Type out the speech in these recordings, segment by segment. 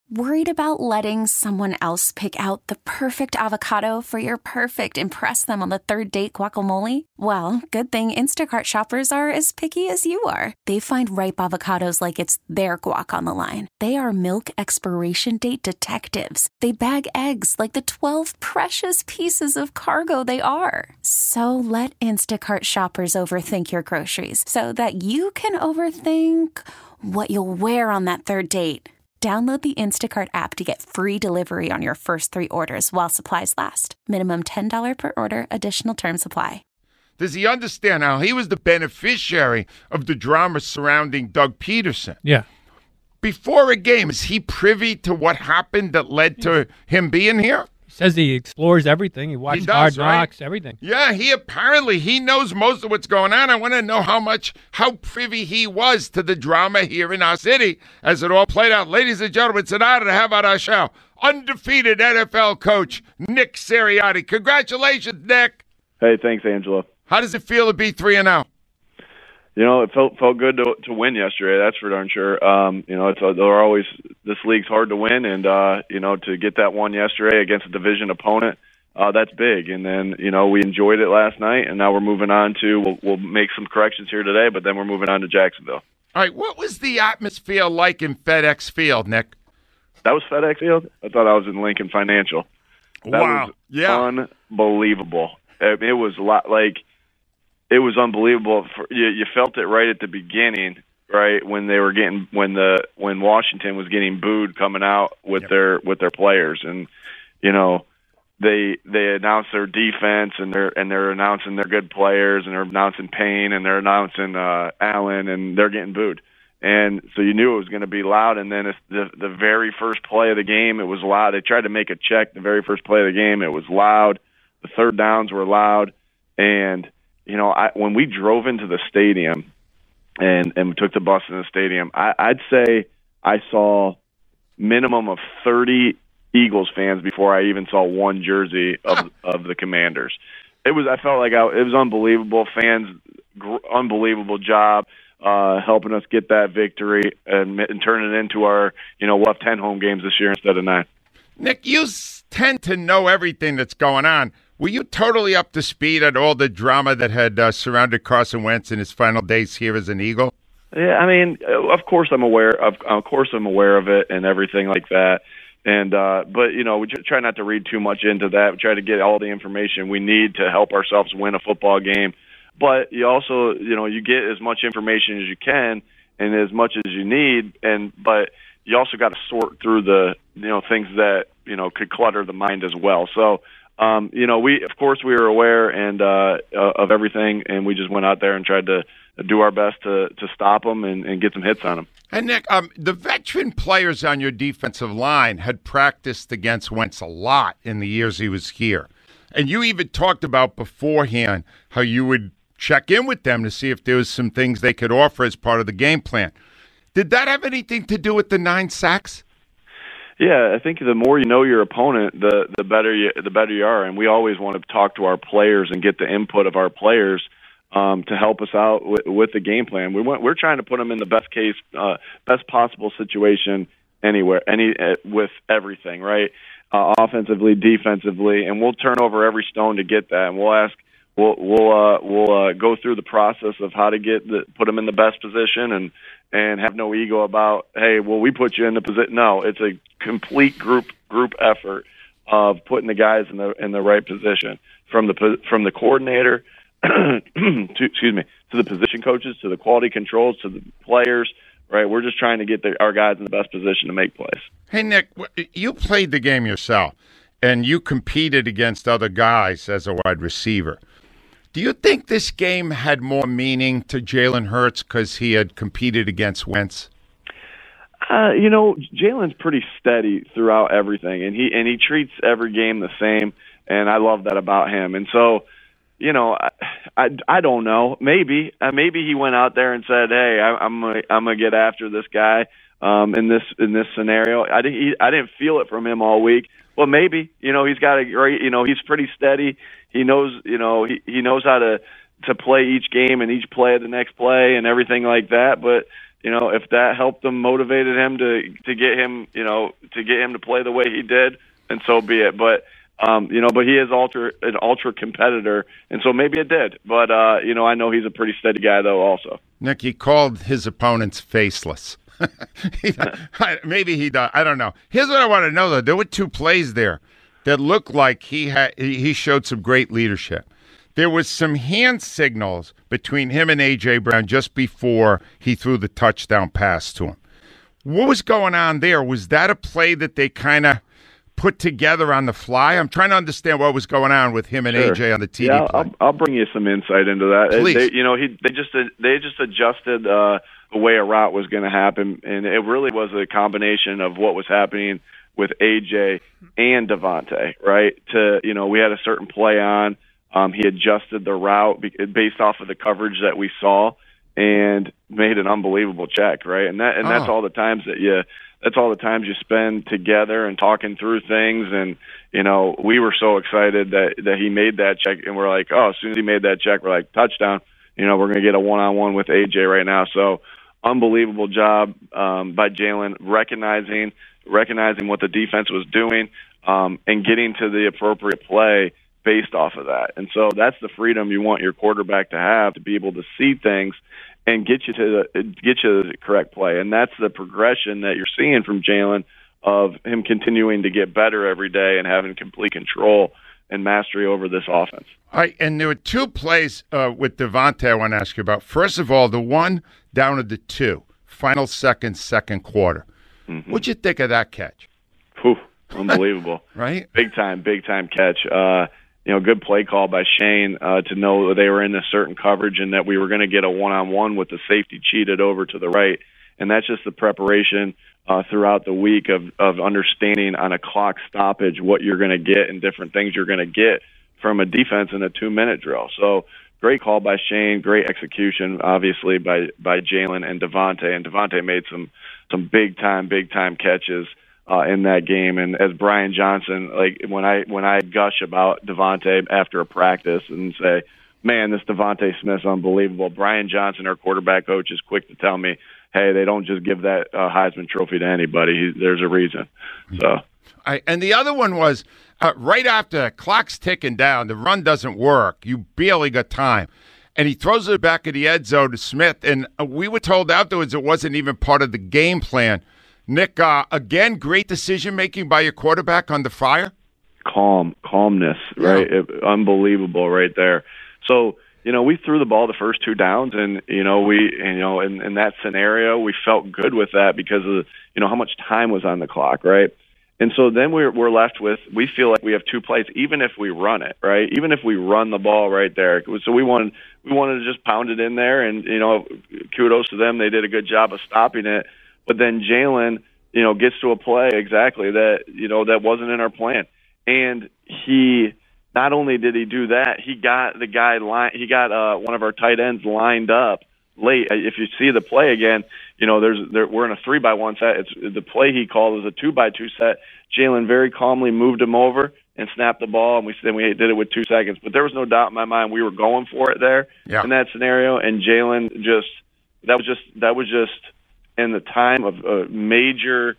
Worried about letting someone else pick out the perfect avocado for your perfect impress them on the third date guacamole? Well, good thing Instacart shoppers are as picky as you are. They find ripe avocados like it's their guac on the line. They are milk expiration date detectives. They bag eggs like the 12 precious pieces of cargo they are. So let Instacart shoppers overthink your groceries so that you can overthink what you'll wear on that third date. Download the Instacart app to get free delivery on your first 3 orders while supplies last. Minimum $10 per order. Additional terms apply. Does he understand how he was the beneficiary of the drama surrounding Doug Peterson? Yeah. Before a game, is he privy to what happened that led to him being here? Says he explores everything. He watches Hard Knocks, everything. Yeah, he knows most of what's going on. I want to know how privy he was to the drama here in our city as it all played out. Ladies and gentlemen, it's an honor to have on our show undefeated NFL coach Nick Sirianni. Congratulations, Nick. Hey, thanks, Angelo. How does it feel to be 3-0? You know, it felt good to win yesterday. That's for darn sure. You know, they're always, this league's hard to win, and you know, to get that one yesterday against a division opponent, that's big. And then, you know, we enjoyed it last night, and now we're moving on to we'll make some corrections here today, but then we're moving on to Jacksonville. All right, what was the atmosphere like in FedEx Field, Nick? That was FedEx Field? I thought I was in Lincoln Financial. That was unbelievable. It was a lot like. It was unbelievable. You felt it right at the beginning, right when Washington was getting booed coming out with their players, and you know they announced their defense and they're announcing their good players, and they're announcing Payne and they're announcing Allen, and they're getting booed, and so you knew it was going to be loud. And then it's the very first play of the game, it was loud. They tried to make a check the very first play of the game. It was loud. The third downs were loud, and you know, when we drove into the stadium and took the bus in the stadium, I'd say I saw minimum of 30 Eagles fans before I even saw one jersey of the Commanders. I felt like it was unbelievable. Fans, unbelievable job helping us get that victory and turn it into our, you know, we'll have 10 home games this year instead of 9. Nick, you tend to know everything that's going on. Were you totally up to speed at all the drama that had surrounded Carson Wentz in his final days here as an Eagle? Yeah, I mean, of course I'm aware of it and everything like that. And but you know, we try not to read too much into that. We try to get all the information we need to help ourselves win a football game. But you also, you know, you get as much information as you can and as much as you need. But you also got to sort through the, you know, things that, you know, could clutter the mind as well. So. You know, we were aware of everything, and we just went out there and tried to do our best to stop them and get some hits on them. And Nick, the veteran players on your defensive line had practiced against Wentz a lot in the years he was here. And you even talked about beforehand how you would check in with them to see if there was some things they could offer as part of the game plan. Did that have anything to do with the 9 sacks? Yeah, I think the more you know your opponent, the better you are, and we always want to talk to our players and get the input of our players to help us out with the game plan. We're trying to put them in the best possible situation anywhere, with everything, right? Offensively, defensively, and we'll turn over every stone to get that. And we'll go through the process of how to put them in the best position and have no ego about, hey, well, we put you in the position. No, it's a complete group effort of putting the guys in the right position, from the coordinator to the position coaches, to the quality controls, to the players. Right, we're just trying to get our guys in the best position to make plays. Hey, Nick, you played the game yourself, and you competed against other guys as a wide receiver. Do you think this game had more meaning to Jalen Hurts because he had competed against Wentz? You know, Jalen's pretty steady throughout everything, and he treats every game the same, and I love that about him. And so, you know, I don't know. Maybe he went out there and said, "Hey, I'm gonna get after this guy in this scenario." I didn't feel it from him all week. Well, maybe, you know, he's got a great, you know, he's pretty steady. He knows, you know, he knows how to play each game and each play the next play and everything like that. But if that helped him, motivated him to get him, to get him to play the way he did, and so be it. But but he is an ultra competitor, and so maybe it did. But I know he's a pretty steady guy though. Also, Nick, he called his opponents faceless. Maybe he does. I don't know. Here's what I want to know though: there were 2 plays there that looked like he showed some great leadership. There was some hand signals between him and A.J. Brown just before he threw the touchdown pass to him. What was going on there? Was that a play that they kind of put together on the fly? I'm trying to understand what was going on with him and sure. A.J. on the TD play. I'll bring you some insight into that. Please. They just adjusted the way a route was going to happen, and it really was a combination of what was happening with A.J. and Davante, right? We had a certain play on. He adjusted the route based off of the coverage that we saw and made an unbelievable check, right? And that's all the times you spend together and talking through things. And, we were so excited that he made that check, and we're like, as soon as he made that check, we're like, touchdown. We're going to get a one-on-one with AJ right now. So unbelievable job by Jalen recognizing what the defense was doing and getting to the appropriate play based off of that. And so that's the freedom you want your quarterback to have, to be able to see things and get you to the correct play. And that's the progression that you're seeing from Jalen, of him continuing to get better every day and having complete control and mastery over this offense. All right, and there were 2 plays with Davante I want to ask you about. First of all, the one down to the 2, final seconds, second quarter. Mm-hmm. What'd you think of that catch? Whew, unbelievable. Right? Big time catch. Good play call by Shane to know they were in a certain coverage and that we were going to get a one-on-one with the safety cheated over to the right. And that's just the preparation throughout the week of understanding on a clock stoppage what you're going to get and different things you're going to get from a defense in a 2-minute drill. So great call by Shane, great execution, obviously, by Jalen and Davante. And Davante made some big time catches in that game. And as Brian Johnson, like when I gush about Davante after a practice and say, man, this Davante Smith's unbelievable, Brian Johnson, our quarterback coach, is quick to tell me, hey, they don't just give that Heisman Trophy to anybody. There's a reason. So, and the other one was right after the clock's ticking down, the run doesn't work. You barely got time. And he throws it back at the end zone to Smith. And we were told afterwards it wasn't even part of the game plan. Nick, again, great decision-making by your quarterback on the fire? Calmness, right? Unbelievable right there. So, we threw the ball the first 2 downs, and, in that scenario, we felt good with that because of, how much time was on the clock, right? And so then we're left with, we feel like we have 2 plays, even if we run it, right? Even if we run the ball right there. So we wanted to just pound it in there, and, kudos to them. They did a good job of stopping it. But then Jalen, gets to a play exactly that, that wasn't in our plan. And he, not only did he do that, he got one of our tight ends lined up late. If you see the play again, we're in a 3-by-1 set. It's the play he called is a 2-by-2 set. Jalen very calmly moved him over and snapped the ball, and we did it with 2 seconds. But there was no doubt in my mind we were going for it there in that scenario. And Jalen that was just in the time of major,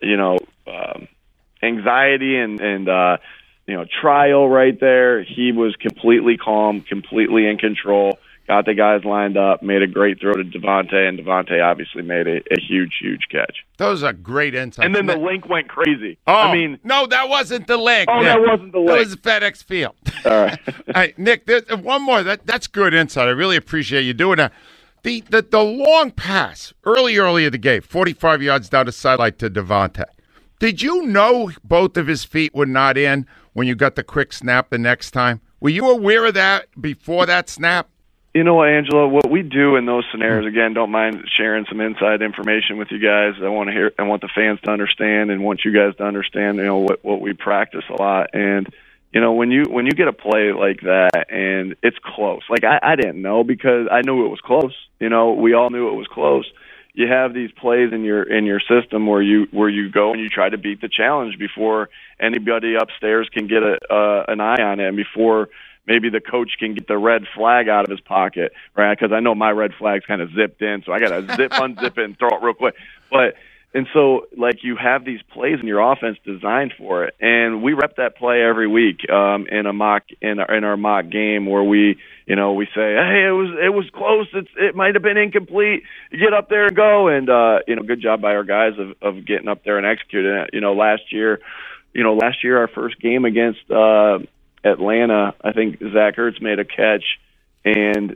anxiety and trial right there. He was completely calm, completely in control, got the guys lined up, made a great throw to Davante, and Davante obviously made a huge catch. Those are great insights. And then the link went crazy. Oh, no, that wasn't the link. Oh, Nick. That wasn't the link. That was FedEx Field. All right. All right, Nick, there's one more. That's good insight. I really appreciate you doing that. The long pass early in the game, 45 yards down the sideline to Davante. Did you know both of his feet were not in when you got the quick snap the next time? Were you aware of that before that snap? You know what, Angela, what we do in those scenarios, again, don't mind sharing some inside information with you guys. I want the fans to understand and want you guys to understand, what we practice a lot. And, when you get a play like that and it's close, like I didn't know because I knew it was close. We all knew it was close. You have these plays in your system where you go and you try to beat the challenge before anybody upstairs can get an eye on it, and before maybe the coach can get the red flag out of his pocket, right? Because I know my red flag's kind of zipped in, so I got to unzip it and throw it real quick. And so, like, you have these plays in your offense designed for it, and we rep that play every week in our mock game where we say, hey, it was close, it might have been incomplete. Get up there and go, and good job by our guys of getting up there and executing it. Last year, our first game against Atlanta, I think Zach Ertz made a catch, and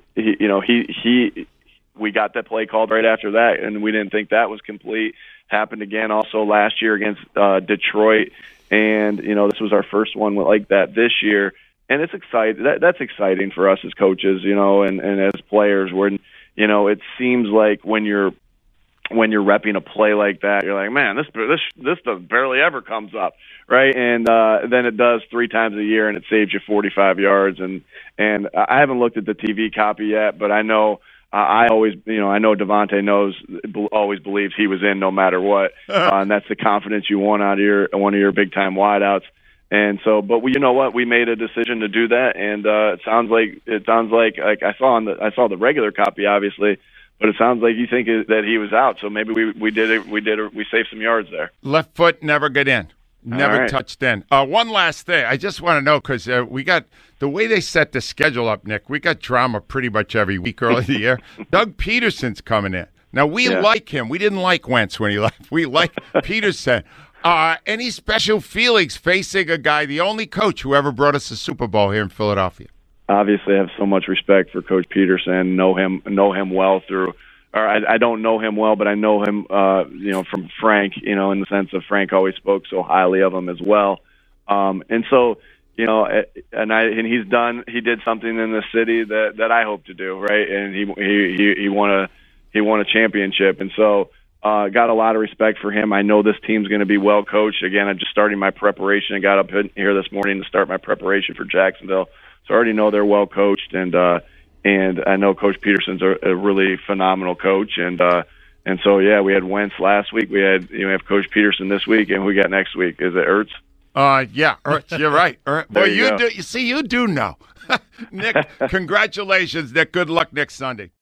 we got that play called right after that, and we didn't think that was complete. Happened again also last year against Detroit, and this was our first one like that this year, and it's exciting. That's exciting for us as coaches, and as players. When it seems like when you're repping a play like that, you're like, man, this barely ever comes up, right? And then it does 3 times a year, and it saves you 45 yards. And I haven't looked at the TV copy yet, but I know. I know Devontae always believes he was in no matter what, and that's the confidence you want out of one of your big time wideouts. And so, but you know what? We made a decision to do that, and it sounds like I saw the regular copy, obviously, but it sounds like you think that he was out. So maybe we saved some yards there. Left foot never got in. Never touched in. One last thing. I just want to know, because we got the way they set the schedule up, Nick, we got drama pretty much every week early in the year. Doug Peterson's coming in. Now, we like him. We didn't like Wentz when he left. We like Peterson. Any special feelings facing a guy, the only coach who ever brought us a Super Bowl here in Philadelphia? Obviously, I have so much respect for Coach Peterson, know him well through – or I don't know him well, but I know him, from Frank, in the sense of Frank always spoke so highly of him as well. And so, he did something in the city that I hope to do, right? And he won a championship. And so, got a lot of respect for him. I know this team's going to be well coached. Again, I'm just starting my preparation. I got up here this morning to start my preparation for Jacksonville. So I already know they're well coached, and I know Coach Peterson's a really phenomenal coach, and so we had Wentz last week. We have Coach Peterson this week, and we got next week. Is it Ertz? Ertz. You're right. Well, you do. You see, you do know. Nick, congratulations, Nick. Good luck next Sunday.